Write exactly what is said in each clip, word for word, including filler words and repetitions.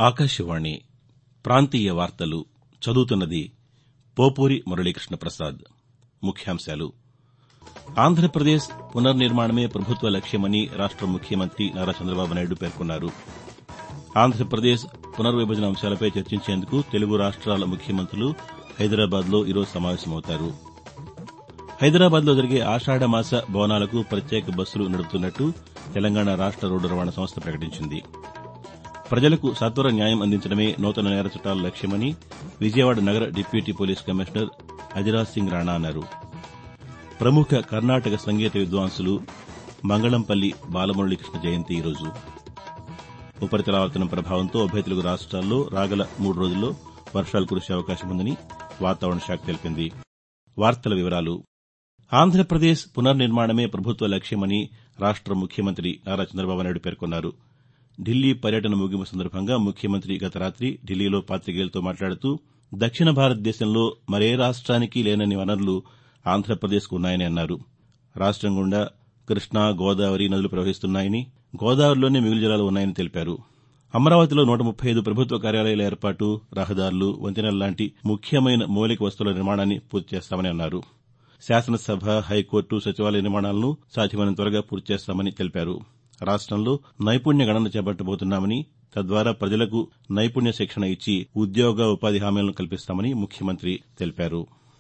ఆకాశవాణి ప్రాంతీయ వార్తలు చదువుతున్నది పోపూరి మురళీకృష్ణ ప్రసాద్. ముఖ్యాంశాలు. ఆంధ్రప్రదేశ్ పునర్నిర్మాణమే ప్రభుత్వ లక్ష్యమని రాష్ట ముఖ్యమంత్రి నారా చంద్రబాబు నాయుడు పేర్కొన్నారు. ఆంధ్రప్రదేశ్ పునర్విభజన అంశాలపై చర్చించేందుకు తెలుగు రాష్ట్రాల ముఖ్యమంత్రులు హైదరాబాద్లో ఈరోజు సమావేశమవుతారు. హైదరాబాద్లో జరిగే ఆషాఢమాస బోనాలకు ప్రత్యేక బస్సులు నడుపుతున్నట్టు తెలంగాణ రాష్ట రోడ్డు రవాణా సంస్థ ప్రకటించింది. ప్రజలకు సత్వర న్యాయం అందించడమే నూతన నేర చట్టాల లక్ష్యమని విజయవాడ నగర deputy police commissioner Ajiraj Singh Rana అన్నారు. ప్రముఖ కర్ణాటక సంగీత విద్వాంసులు మంగళంపల్లి బాలమురళీకృష్ణ జయంతి ఈరోజు. ఉపరితల ఆవర్తనం ప్రభావంతో ఉభయ తెలుగు రాష్ట్రాల్లో రాగల మూడు రోజుల్లో వర్షాలు కురిసే అవకాశం ఉందని వాతావరణ శాఖ తెలిపింది. వార్తల వివరాలు. ఆంధ్రప్రదేశ్ పునర్నిర్మాణమే ప్రభుత్వ లక్ష్యమని రాష్ట ముఖ్యమంత్రి నారా చంద్రబాబు నాయుడు పేర్కొన్నారు. ఢిల్లీ పర్యటన ముగింపు సందర్భంగా ముఖ్యమంత్రి గత రాతి ఢిల్లీలో పాతికేయులతో మాట్లాడుతూ దక్షిణ భారతదేశంలో మరే రాష్ట్రానికి లేనన్ని వనరులు ఆంధ్రప్రదేశ్కు ఉన్నాయని అన్నారు. రాష్టం గుండా కృష్ణా, గోదావరి నదులు ప్రవహిస్తున్నాయని, గోదావరిలోనే మిగులు జలాలు ఉన్నాయని తెలిపారు. అమరావతిలో నూట ముప్పై ఐదు ప్రభుత్వ కార్యాలయాల ఏర్పాటు, రహదారులు, వంతెనల లాంటి ముఖ్యమైన మౌలిక వసతుల నిర్మాణాన్ని పూర్తి చేస్తామని అన్నారు. శాసనసభ, హైకోర్టు, సచివాలయ నిర్మాణాలను సాధ్యమైనంత త్వరగా పూర్తి చేస్తామని తెలిపారు. రాష్టంలో నైపుణ్య గణన చేపట్టబోతున్నామని, తద్వారా ప్రజలకు నైపుణ్య శిక్షణ ఇచ్చి ఉద్యోగ, ఉపాధి హామీలను కల్పిస్తామని ముఖ్యమంత్రి తెలిపారు.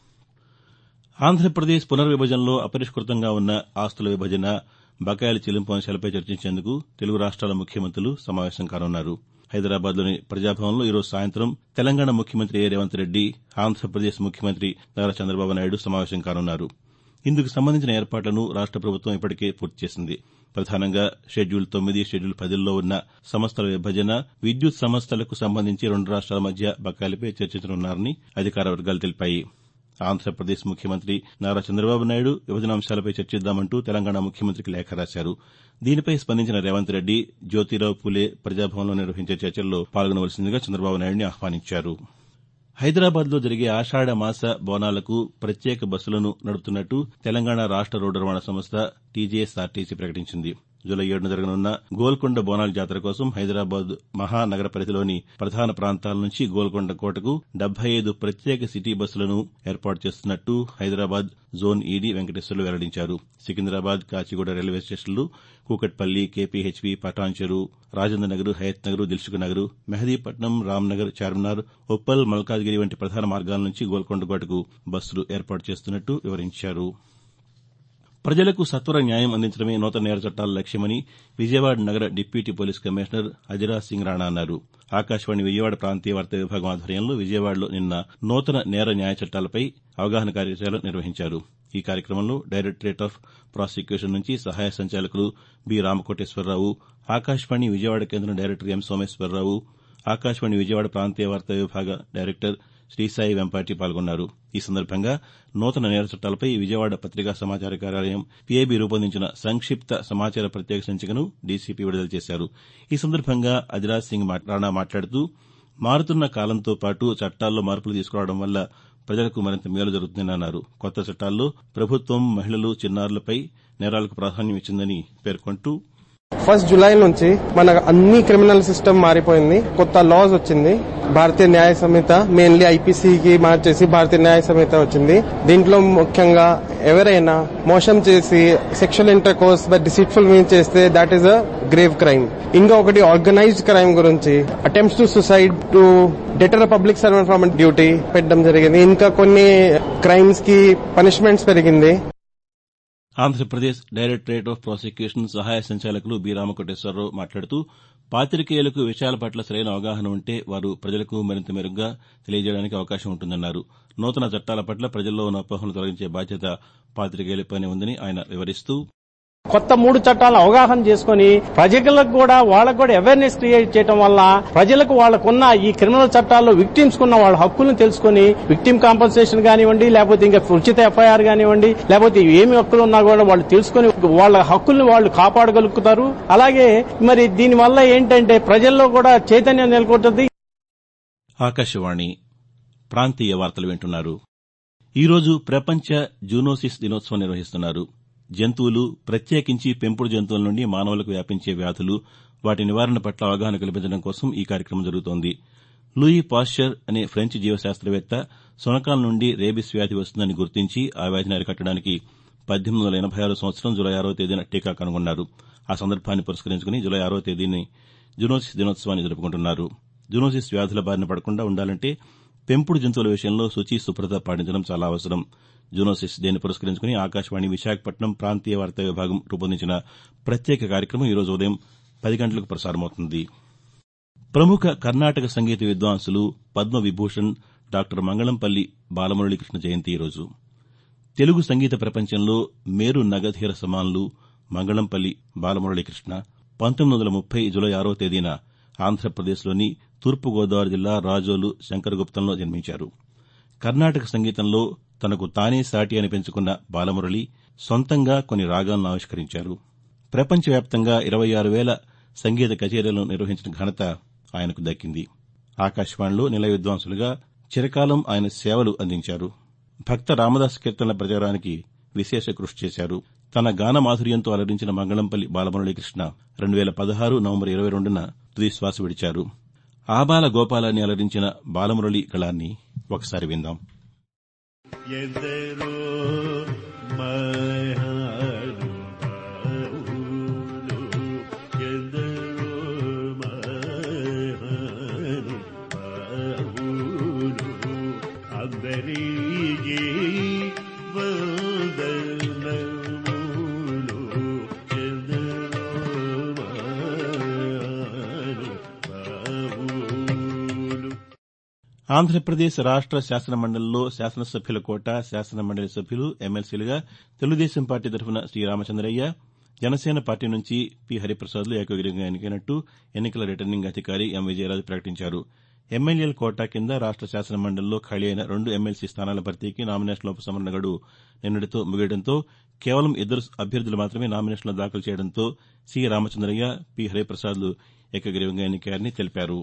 ఆంధ్రప్రదేశ్ పునర్విభజనలో అపరిష్కృతంగా ఉన్న ఆస్తుల విభజన, బకాయిల చెల్లింపు అంశాలపై చర్చించేందుకు తెలుగు రాష్ట్రాల ముఖ్యమంత్రులు సమావేశం కానున్నారు. హైదరాబాద్లోని ప్రజాభవన్లో ఈరోజు సాయంత్రం తెలంగాణ ముఖ్యమంత్రి ఏ రేవంత్ రెడ్డి, ఆంధ్రప్రదేశ్ ముఖ్యమంత్రి నారా చంద్రబాబు నాయుడు సమావేశం కానున్నారు. ఇందుకు సంబంధించిన ఏర్పాట్లను రాష్ట ప్రభుత్వం ఇప్పటికే పూర్తి చేసింది. ప్రధానంగా షెడ్యూల్ తొమ్మిది, షెడ్యూల్ పదిలో ఉన్న సంస్థల విభజన, విద్యుత్ సంస్థలకు సంబంధించి రెండు రాష్ట్రాల మధ్య బకాయిలపై చర్చించనున్నారని అధికార వర్గాలు తెలిపాయి. ఆంధ్రప్రదేశ్ ముఖ్యమంత్రి నారా చంద్రబాబు నాయుడు విభజన అంశాలపై చర్చిద్దామంటూ తెలంగాణ ముఖ్యమంత్రికి లేఖ రాశారు. దీనిపై స్పందించిన రేవంత్ రెడ్డి జ్యోతిరావు పూలే ప్రజాభవన్లో నిర్వహించే చర్చల్లో పాల్గొనవలసిందిగా చంద్రబాబు నాయుడిని ఆహ్వానించారు. హైదరాబాద్లో జరిగే ఆషాఢ మాస బోనాలకు ప్రత్యేక బస్సులను నడుపుతున్నట్టు తెలంగాణ రాష్ట రోడ్డు రవాణా సంస్థ టీజీఎస్ఆర్టీసీ ప్రకటించింది. జూలై ఏడున జరగనున్న గోల్కొండ బోనాల జాతర కోసం హైదరాబాద్ మహానగర పరిధిలోని ప్రధాన ప్రాంతాల నుంచి గోల్కొండ కోటకు డెబ్బై ఐదు ప్రత్యేక సిటీ బస్సులను ఏర్పాటు చేస్తున్నట్టు హైదరాబాద్ జోన్ ఈడీ వెంకటేశ్వర్లు వెల్లడించారు. సికింద్రాబాద్, కాచిగూడ రైల్వే స్టేషన్లు, కూకట్పల్లి, కేపీహెచ్బీ, పటాన్చెరు, రాజేంద్రనగర్, హయత్నగర్, దిల్సుఖ్నగర్, మెహదీపట్నం, రామ్నగర్, చార్మినార్, ఉప్పల్, మల్కాజ్గిరి వంటి ప్రధాన మార్గాల నుంచి గోల్కొండ కోటకు బస్సులు ఏర్పాటు చేస్తున్నట్టు వివరించారు. ప్రజలకు సత్వర న్యాయం అందించడమే నూతన నేర చట్టాల లక్ష్యమని విజయవాడ నగర deputy police commissioner Ajiraj Singh Rana అన్నారు. ఆకాశవాణి విజయవాడ ప్రాంతీయ వార్తా విభాగం ఆధ్వర్యంలో విజయవాడలో నిన్న నూతన నేర న్యాయ చట్టాలపై అవగాహన కార్యశాల నిర్వహించారు. ఈ కార్యక్రమంలో డైరెక్టరేట్ ఆఫ్ ప్రాసిక్యూషన్ నుంచి సహాయ సంచాలకులు బి రామకోటేశ్వరరావు, ఆకాశవాణి విజయవాడ కేంద్రం డైరెక్టర్ ఎం సోమేశ్వరరావు, ఆకాశవాణి విజయవాడ ప్రాంతీయ వార్తా విభాగ డైరెక్టర్ శ్రీసాయి వెంపాటి పాల్గొన్నారు. ఈ సందర్భంగా నూతన నేర చట్టాలపై విజయవాడ పత్రికా సమాచార కార్యాలయం పీఐబీ రూపొందించిన సంక్షిప్త సమాచార ప్రత్యేక సంచికను డీసీపీ విడుదల చేశారు. ఈ సందర్భంగా అజిరాజ్ సింగ్ రాణా మాట్లాడుతూ మారుతున్న కాలంతో పాటు చట్టాల్లో మార్పులు తీసుకురావడం వల్ల ప్రజలకు మరింత మేలు జరుగుతుందని అన్నారు. కొత్త చట్టాల్లో ప్రభుత్వం మహిళలు, చిన్నారులపై నేరాలకు ప్రాధాన్యం ఇచ్చిందని పేర్కొంటూ ఫస్ట్ జులై నుంచి మన అన్ని క్రిమినల్ సిస్టమ్ మారిపోయింది. కొత్త లాస్ వచ్చింది. భారతీయ న్యాయ సంహిత మెయిన్లీ ఐపీసీకి మార్చేసి భారతీయ న్యాయ సంహిత వచ్చింది. దీంట్లో ముఖ్యంగా ఎవరైనా మోసం చేసి sexual intercourse by deceitful means చేస్తే that is a grave crime. ఇంకా ఒకటి ఆర్గనైజ్డ్ క్రైమ్ గురించి attempts to suicide to deter public servant from duty పెట్టడం జరిగింది. ఇంకా కొన్ని క్రైమ్స్ కి పనిష్మెంట్స్ పెరిగింది. ఆంధ్రప్రదేశ్ డైరెక్టరేట్ ఆఫ్ ప్రాసిక్యూషన్ సహాయ సంచాలకులు బి రామకోటేశ్వరరావు మాట్లాడుతూ పాతికేయులకు విషయాల పట్ల సరైన అవగాహన ఉంటే వారు ప్రజలకు మరింత మెరుగ్గా తెలియజేయడానికి అవకాశం ఉంటుందన్నారు. నూతన చట్టాల పట్ల ప్రజల్లో ఉన్న అపోహలను తొలగించే బాధ్యత పాతికేయులపైనే ఉందని ఆయన వివరిస్తూ కొత్త మూడు చట్టాలను అవగాహన చేసుకుని ప్రజలకు కూడా వాళ్ళకు కూడా అవేర్నెస్ క్రియేట్ చేయడం వల్ల ప్రజలకు వాళ్ళకున్న ఈ క్రిమినల్ చట్టాల్లో విక్టిమ్స్ కున్న వాళ్ళ హక్కులను తెలుసుకుని విక్టిమ్ కాంపన్సేషన్ కానివ్వండి, లేకపోతే ఇంకా ఉచిత ఎఫ్ఐఆర్ కానివ్వండి, లేకపోతే ఏమి హక్కులు ఉన్నా కూడా వాళ్ళు తెలుసుకుని వాళ్ళ హక్కుల్ని వాళ్ళు కాపాడగలుగుతారు. అలాగే మరి దీనివల్ల ఏంటంటే ప్రజల్లో కూడా చైతన్యం నెలకొంటుంది. ఆకాశవాణి ప్రాంతీయ వార్తలు వింటున్నారు. ఈరోజు ప్రపంచ జూనోసిస్ దినోత్సవం నిర్వహిస్తున్నారు. జంతువులు, ప్రత్యేకించి పెంపుడు జంతువుల నుండి మానవులకు వ్యాపించే వ్యాధులు, వాటి నివారణ పట్ల అవగాహన కల్పించడం కోసం ఈ కార్యక్రమం జరుగుతోంది. లూయి పాశ్చర్ అనే ఫ్రెంచ్ జీవశాస్త్రవేత్త శునకాల నుండి రేబిస్ వ్యాధి వస్తుందని గుర్తించి ఆ వ్యాధిని అరికట్టడానికి పద్దెనిమిది వందల ఎనభై ఆరో సంవత్సరం జులై ఆరో తేదీన టీకా కనుగొన్నారు. ఆ సందర్భాన్ని పురస్కరించుకుని జులై ఆరో తేదీని జునోసిస్ దినోత్సవాన్ని జరుపుకుంటున్నారు. జునోసిస్ వ్యాధుల బారిన పడకుండా ఉండాలంటే పెంపుడు జంతువుల విషయంలో శుచి శుభ్రత పాటించడం చాలా అవసరం. జునోసిస్ డేని పురస్కరించుకుని ఆకాశవాణి విశాఖపట్నం ప్రాంతీయ వార్తా విభాగం రూపొందించిన ప్రత్యేక కార్యక్రమం ఈరోజు ఉదయం పది గంటలకు ప్రసారమవుతుంది. ప్రముఖ కర్ణాటక సంగీత విద్వాంసులు పద్మ విభూషణ్ డాక్టర్ మంగళంపల్లి బాలమురళీకృష్ణ జయంతి ఈరోజు. తెలుగు సంగీత ప్రపంచంలో మేరు నగధీర సమానులు మంగళంపల్లి బాలమురళీకృష్ణ పంతొమ్మిది వందల ముప్పై జులై ఆరో తేదీన ఆంధ్రప్రదేశ్లోని తూర్పుగోదావరి జిల్లా రాజోలు శంకరగుప్తంలో జన్మించారు. కర్ణాటక సంగీతంలో తనకు తానే సాటి అని పెంచుకున్న బాలమురళి సొంతంగా కొన్ని రాగాలను ఆవిష్కరించారు. ప్రపంచవ్యాప్తంగా ఇరవై ఆరు వేల సంగీత కచేరీలను నిర్వహించిన ఘనత ఆయనకు దక్కింది. ఆకాశవాణిలో నిలయ విద్వాంసులుగా చిరకాలం ఆయన సేవలు అందించారు. భక్త రామదాస్ కీర్తనల ప్రచారానికి విశేష కృషి చేశారు. తన గాన మాధుర్యంతో అలరించిన మంగళంపల్లి బాలమురళీకృష్ణ రెండు వేల పదహారు నవంబర్ ఇరవై రెండున తుది శ్వాస విడిచారు. ఆబాల గోపాలాన్ని అలరించిన బాలమురళి గళాన్ని ఒకసారి విందాం. ఆంధ్రప్రదేశ్ రాష్ట శాసనమండలిలో శాసనసభ్యుల కోటా శాసనమండలి సభ్యులు ఎమ్మెల్సీలుగా తెలుగుదేశం పార్టీ తరఫున శ్రీ రామచంద్రయ్య, జనసేన పార్టీ నుంచి పి హరిప్రసాద్లు ఏకగ్రీవంగా ఎన్నికైనట్టు ఎన్నికల రిటర్నింగ్ అధికారి ఎం విజయరాజు ప్రకటించారు. ఎమ్మెల్యేల కోటా కింద రాష్ట శాసనమండలిలో ఖాళీ అయిన రెండు ఎమ్మెల్సీ స్థానాల భర్తీకి నామినేషన్ల ఉపసంహరణ గడువు నిన్నటితో ముగియడంతో కేవలం ఇద్దరు అభ్యర్థులు మాత్రమే నామినేషన్లు దాఖలు చేయడంతో సి రామచంద్రయ్య, పి హరిప్రసాద్లు ఏకగ్రీవంగా ఎన్నికయ్యారని తెలిపారు.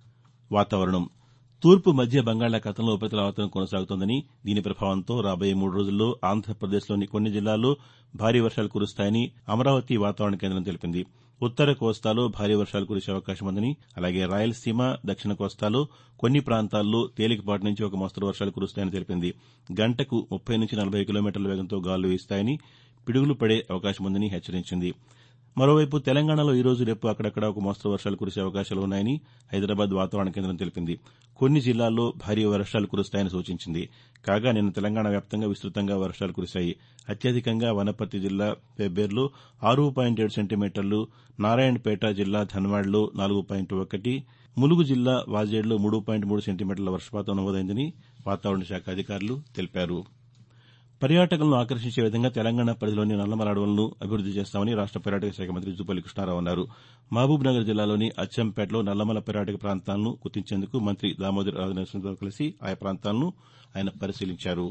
వాతావరణం తూర్పు మధ్య బంగాళాఖాతంలో ఉపరితల ఆవర్తనం కొనసాగుతోందని, దీని ప్రభావంతో రాబోయే మూడు రోజుల్లో ఆంధ్రప్రదేశ్లోని కొన్ని జిల్లాల్లో భారీ వర్షాలు కురుస్తాయని అమరావతి వాతావరణ కేంద్రం తెలిపింది. ఉత్తర కోస్తాలో భారీ వర్షాలు కురిసే అవకాశం ఉందని, అలాగే రాయలసీమ, దక్షిణ కోస్తాలో కొన్ని ప్రాంతాల్లో తేలికపాటి నుంచి ఒక మోస్తరు వర్షాలు కురుస్తాయని తెలిపింది. గంటకు ముప్పై నుంచి నలభై కిలోమీటర్ల వేగంతో గాలులు వీస్తాయని, పిడుగులు పడే అవకాశం ఉందని హెచ్చరించింది. మరోవైపు తెలంగాణలో ఈ రోజు రేపు అక్కడక్కడ ఒక మోస్తరు వర్షాలు కురిసే అవకాశాలు ఉన్నాయని హైదరాబాద్ వాతావరణ కేంద్రం తెలిపింది. కొన్ని జిల్లాల్లో భారీ వర్షాలు కురుస్తాయని సూచించింది. కాగా నిన్న తెలంగాణ వ్యాప్తంగా విస్తృతంగా వర్షాలు కురిశాయి. అత్యధికంగా వనపర్తి జిల్లా పెబ్బేర్లో ఆరు పాయింట్ ఏడు సెంటీమీటర్లు, నారాయణపేట జిల్లా ధన్వాడలో నాలుగు పాయింట్ ఒకటి, ములుగు జిల్లా వాజేడులో మూడు పాయింట్ మూడు సెంటీమీటర్ల వర్షపాతం నమోదైందని వాతావరణ శాఖ అధికారులు తెలిపారు. పర్యాటకులను ఆకర్షించే విధంగా తెలంగాణ పరిధిలోని నల్లమల అడవులను అభివృద్ది చేస్తామని రాష్ట పర్యాటక శాఖ మంత్రి జూపల్లి కృష్ణారావు అన్నారు. మహబూబ్ నగర్ జిల్లాలోని అచ్చంపేటలో నల్లమల పర్యాటక ప్రాంతాలను గుర్తించేందుకు మంత్రి దామోదర్ రాజనరసింహతో కలిసి ఆయా ప్రాంతాలను ఆయన పరిశీలించారు.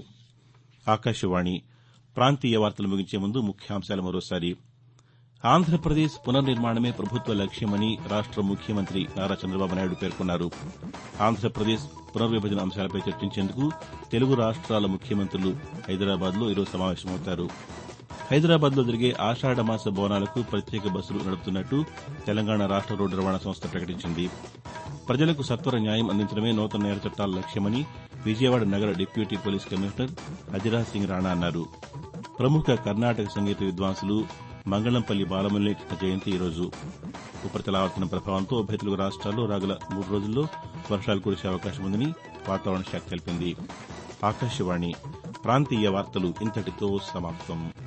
ఆకాశవాణి ప్రాంతీయ వార్తలు ముగించే ముందు ముఖ్యాంశాలు మరోసారి. ఆంధ్రప్రదేశ్ పునర్నిర్మాణమే ప్రభుత్వ లక్ష్యమని రాష్ట ముఖ్యమంత్రి నారా చంద్రబాబు నాయుడు పేర్కొన్నారు. ఆంధ్రప్రదేశ్ పునర్విభజన అంశాలపై చర్చించేందుకు తెలుగు రాష్ట్రాల ముఖ్యమంత్రులు హైదరాబాద్లో ఈరోజు సమావేశమవుతారు. హైదరాబాద్లో జరిగే ఆషాఢమాస బోనాలకు ప్రత్యేక బస్సులు నడుపుతున్నట్టు తెలంగాణ రాష్ట రోడ్డు రవాణా సంస్థ ప్రకటించింది. ప్రజలకు సత్వర న్యాయం అందించడమే నూతన నేర చట్టాల లక్ష్యమని విజయవాడ నగర deputy police commissioner Ajiraj Singh Rana అన్నారు. ప్రముఖ కర్ణాటక సంగీత విద్వాంసులు మంగళంపల్లి బాలమురళీకృష్ణ జయంతి ఈరోజు. ఉపరితల ఆవర్తనం ప్రభావంతో ఉభయ తెలుగు రాష్ట్రాల్లో రాగల మూడు రోజుల్లో వర్షాలు కురిసే అవకాశం ఉందని వాతావరణ శాఖ తెలిపింది. ఆకాశవాణి ప్రాంతీయ వార్తలు ఇంతటితో సమాప్తం.